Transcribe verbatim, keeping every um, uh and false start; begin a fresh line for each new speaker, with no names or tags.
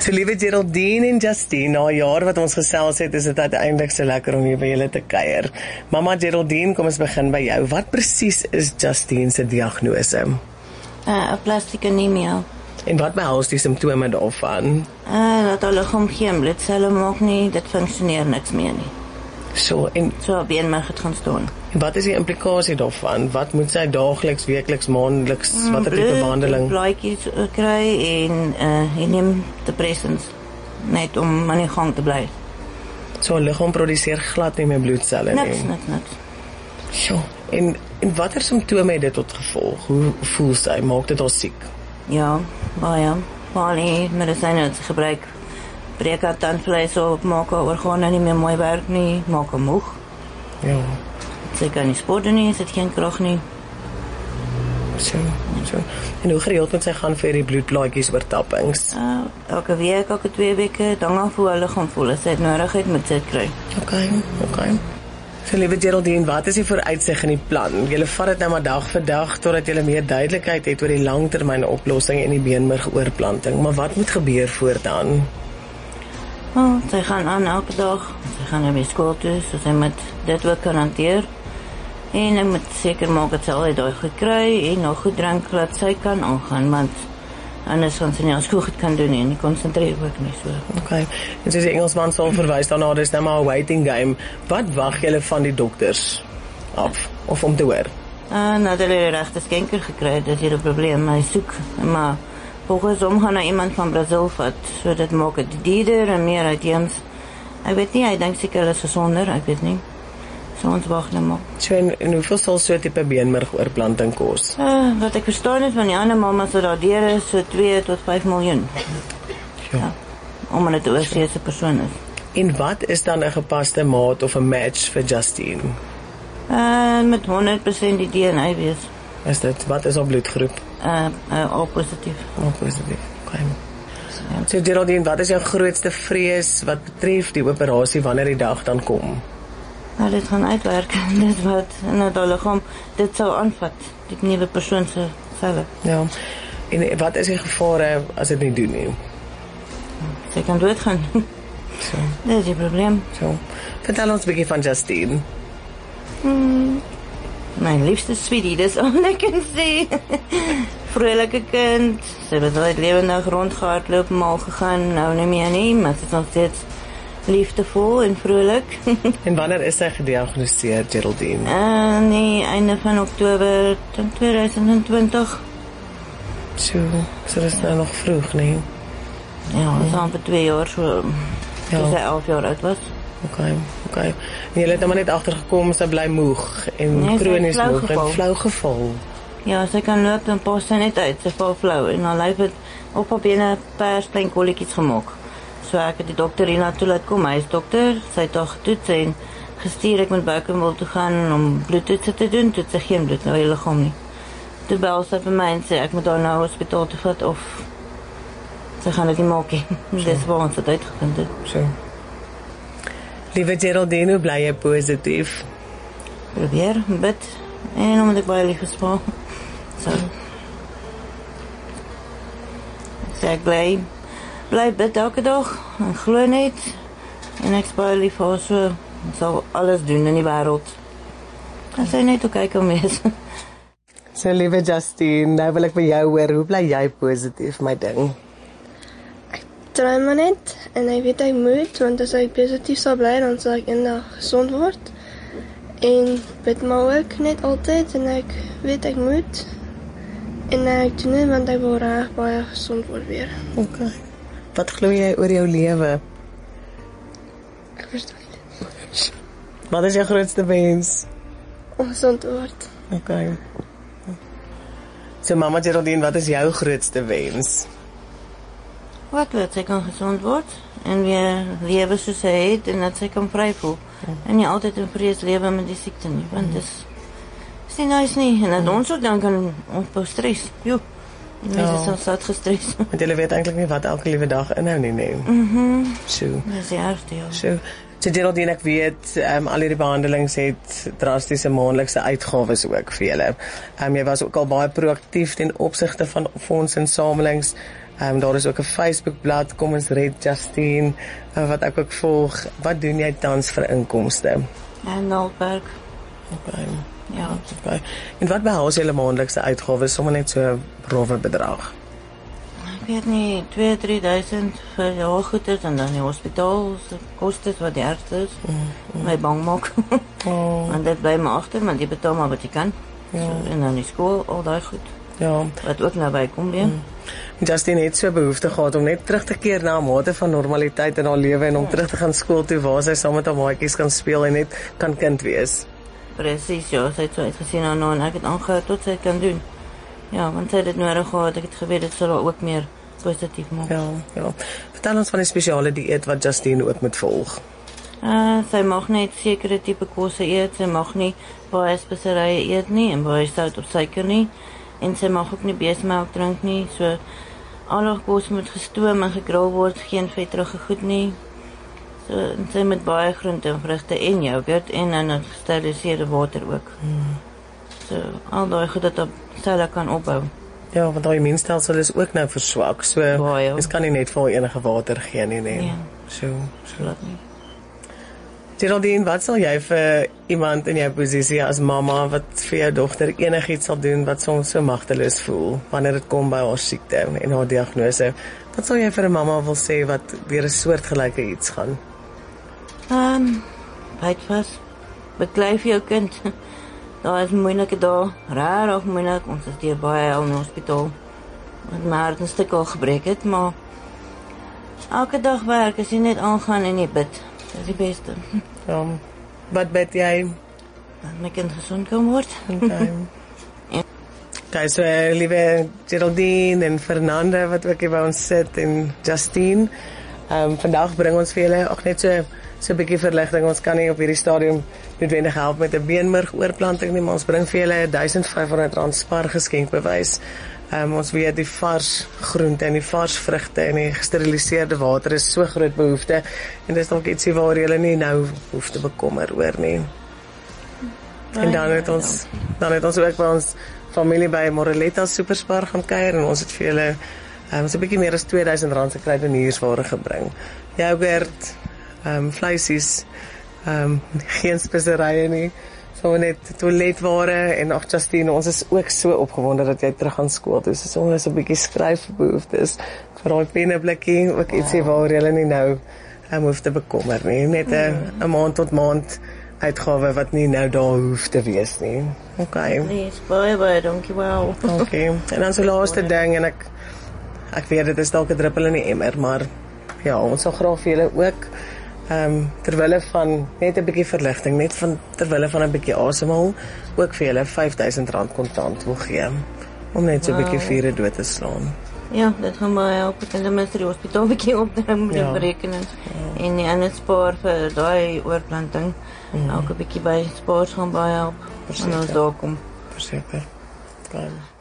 So liewe Geraldine en Justine, na 'n jaar wat ons gesels het, is dit uiteindelik so lekker om hier by julle te kuier. Mama Geraldine, kom ons begin by jou. Wat presies is Justine se diagnose?
'n uh, plastieke anemia.
En wat behels die simptome daarvan?
Uh, dat haar liggaam geen bloedselle maak nie, dit funksioneer niks meer nie.
So, en
So haar beenmerg het gaan staan.
En wat is die implikasie daarvan? Wat moet sy daagliks, weekliks, maandeliks, watter tipe behandeling?
Blaadjies kry en uh, jy neem depressants net om aan die gang te bly.
So haar liggaam produseer glad nie meer bloedselle nie.
Niks, niks, niks.
Jo, en, en watter simptome het dit tot gevolg? Hoe voel sy? Maak dit haar siek?
Ja, baie. Baie medisyne wat sy gebruik. Breek haar tandvleis op, maak haar organe nie meer mooi werk nie, maak haar moeg.
Ja.
Sy kan nie sport doen nie, sy het geen krag nie.
So, so. En hoe gereeld moet sy gaan vir die bloedplaatjies oortappings?
Uh, elke week, elke twee weke, dan af hoe hulle gaan voel. As sy het nodig het, moet sy het kry.
Oké, okay, oké. Okay. So liewe Geraldine, wat is die vooruitsig in die plan? Julle vat dit nou maar dag vir dag totdat julle meer duidelikheid het oor die langtermyn oplossing en die beenmergoorplanting. Maar wat moet gebeur voortaan?
Oh, sy gaan aan elke dag. Sy gaan na die skool toe, so sy moet dit ook kan hanteer. En ek moet seker maak dat sy altyd daai goed kry en nog goed drink dat sy kan aangaan, want anders gaan sy nie as goed kan doen nie en nie konsentreer ook nie so.
Okay. En soos die Engelsman sal verwys daarna, dis nou maar 'n waiting game. Wat wag julle van die dokters af of om te hoor?
Ah, nou dat hulle regte skenker gekry het, dis hier 'n probleem. Hy soek, maar volgens hom gaan hy iemand van Brazil vat, so dit maak dit duurder en meer uitheems. Ek weet nie, hy dink seker hulle is gesonder, ek weet nie. So ons wag nou maar.
So en, en hoeveel sal so 'n tipe beenmergoorplanting kos?
Uh, wat ek verstaan het van die ander mamas wat daar deur is, so twee tot vyf miljoen.
Ja.
Ja. Omdat dit 'n oorseese persoon is.
En wat is dan 'n gepaste maat of 'n match vir Justine?
Uh, met honderd persent die D N A wees.
Is dit, wat is haar bloedgroep?
Uh, uh, al positief.
Al positief, oké. Okay. So Geraldine, wat is jou grootste vrees wat betref die operasie wanneer die dag dan kom?
Nou, dit gaan uitwerk. Dit wat in haar liggaam, dit sou aanvat, die nuwe persoon se selle.
Ja. En wat is die gevare as dit nie doen nie?
Sy kan doodgaan.
So.
Dit is die probleem.
So. Vertel ons 'n bietjie van Justine.
Hmm. My liefste sweetie, dis al ek kan sê. Vrolike kind. Sy het altyd lewendig rondgehardloop, mal gegaan, nou nie meer nie, maar sy is nog steeds liefdevol en vrolik.
En wanneer is sy gediagnoseer, Geraldine?
Uh, nee, einde van Oktober twintig twintig.
So, so dis nou nog vroeg, nee?
Ja, dat is al vir twee jaar, so,
ja.
Toe sy elf jaar oud was.
Oké, okay, oké. Okay. En jy het nou maar net agtergekom, sy bly moeg en
nee,
kronies moeg
geval.
en flou geval.
Ja, sy kan loop en pas sy net uit, sy val flou en haar lyf het op haar bene pers klein kolletjies gemaak. So ek het die dokter hierna toe laat kom, hy is dokter, sy het haar getoets en gestuur ek met Buckenwald toe gaan om bloedtoetse te doen, toe sy geen bloed nou in die liggaam nie. Toe bel sy vir my en sê ek moet haar nou hospitaal toe vat of sy gaan dit nie maak nie. Dis waar ons het uitgevind het.
So. Liewe Geraldine, hoe bly jy positief?
Probeer, bid en omdat ek baie lief is vir haar. So. So ek bly bly bid elke dag en glo net en ek is baie lief vir haar, so sal alles doen in die wêreld. En sy net ook kyk om wees.
So liewe Justine, nou wil ek by jou hoor, hoe bly jy positief, my ding?
Try maar net en ek weet ek moet, want as ek positief sal bly, dan sal ek eendag gesond word. En bid maar ook net altyd en ek weet ek moet. En ek doen dit want ek wil reg baie gesond word weer.
Okay. Wat glo jy oor jou lewe?
Ek verstaan dit.
Wat is jou grootste wens?
Om gesond te word.
Okay. So mama Geraldine, wat is jou grootste wens?
Wat dat sy kan gezond word en weer lewe soos sy het en dat sy kan vry voel. Ja. En nie altyd in vrees lewe met die siekte nie, want dis is nie nice nie. En dat ons ook dan kan opbou stres. Jo. Die mense is al sat gestres.
Want julle weet eintlik nie wat elke liewe dag inhou nie, nee.
Mhm.
So.
Dis die ergste, ja.
So. So Geraldine, ek weet, um, al hierdie behandelings het drastiese maandelikse uitgawes ook vir julle. Um, jy was ook al baie proaktief ten opsigte van fondsinsamelings. Um, daar is ook 'n Facebookblad, Kom ons red Justine, uh, wat ek ook volg. Wat doen jy tans vir inkomste?
En Nalberg.
Okay.
Ja.
Okay. En wat behels julle maandelikse uitgawes, sommer net so 'n rowwe bedrag?
Ek weet nie, twee, drie duisend vir jaargoeders en dan die hospitaal se kostes wat die ergste is. Mm, mm. My bang maak. Oh. En dit bly my agter, want jy betaal maar wat jy kan. Ja. So, en dan die skool, al daai goed.
Ja.
Wat ook naby kom weer. Mm.
Justine het so behoefte gehad om net terug te keer na 'n mate van normaliteit in haar lewe en om terug te gaan skool toe waar sy saam met haar maatjies kan speel en net kan kind wees.
Presies, ja, sy het so uitgesien aan nou en ek het aangehou tot sy het kan doen. Ja, want sy het dit nodig gehad, ek het geweet dit sal haar ook meer positief maak.
Ja, ja. Vertel ons van die spesiale dieet wat Justine ook moet volg.
Uh, sy mag net sekere tipe kosse eet, sy mag nie baie speserye eet nie en baie sout of suiker nie. En sy mag ook nie beesmelk drink nie, so al haar kos moet gestoom en gegril word, geen vetterige goed nie. So, en sy moet baie groente en vrugte en yoghurt en dan gesteriliseerde water ook. Hmm. So, al daai goed dat op selle kan opbou.
Ja, want haar immuunstelsel is ook nou verswak, so mens kan nie net vir haar enige water gee nie, nee.
Ja.
So, so.
Laat nie.
Geraldine, wat sal jy vir iemand in jou posisie as mamma wat vir jou dogter enigiets sal doen wat soms so magteloos voel wanneer dit kom by haar siekte en haar diagnose? Wat sal jy vir 'n mamma wil sê wat deur 'n soortgelyke iets gaan?
Ehm, um, byt vas. Beklei vir jou kind. Daar is moeilike dae, rarig moeilik. Ons is deur baie al in die hospitaal. Met my hart 'n stuk al gebreek het, maar elke dag werk as jy net aangaan en jy bid. Dat is die beste.
Ja, wat bid jy?
Dat my kind gezond kan word.
Okay. Ja. Okay, so liewe Geraldine en Fernanda wat ook hier by ons sit en Justine. Um, vandag bring ons vir julle ook net so so 'n bietjie verligting. Ons kan nie op hierdie stadium noodwendig help met 'n beenmergoorplanting nie, maar ons bring vir julle duisend vyf honderd rand spaar geskenkbewys. Um, ons weet die vars groente en die vars vrugte en die gesteriliseerde water is so groot behoefte en dis dalk ietsie waar jy nie nou hoef te bekommer oor nie. En dan het ons dan het ons ook by ons familie by Moreletta Superspar gaan kuier en ons het vir julle um, so 'n bietjie meer as twee duisend rand se kruideniersware gebring. Yoghurt, um, vleisies, um, geen speserye nie. So net toiletware en ag Justine, ons is ook so opgewonde dat jy terug gaan skool toe. So ons is 'n bietjie skryfbehoeftes vir daai penneblikkie, ook ietsie waar jy nie nou um, hoef te bekommer nie. Net 'n mm. maand tot maand uitgawe wat nie nou daar hoef te wees nie. Okay.
Nee, baie baie dankie wel.
Okay. En dan so laaste ding en ek ek weet dit is dalk 'n druppel in die emmer, maar ja, ons sal graag vir julle ook Um, terwille van net 'n bietjie verligting, net van terwille van 'n bietjie asemhaal, ook vir julle vyf duisend rand kontant wil gee om net so 'n wow. bietjie vure dood te slaan.
Ja, dit gaan baie help. Ek kan ten minste die hospitaal bietjie opdring met ja. die berekening. Ja. En die ander spaar vir daai oorplanting. Mm. Elke bietjie by spaar gaan baie help. En ons daar kom.
Verseker. Kan.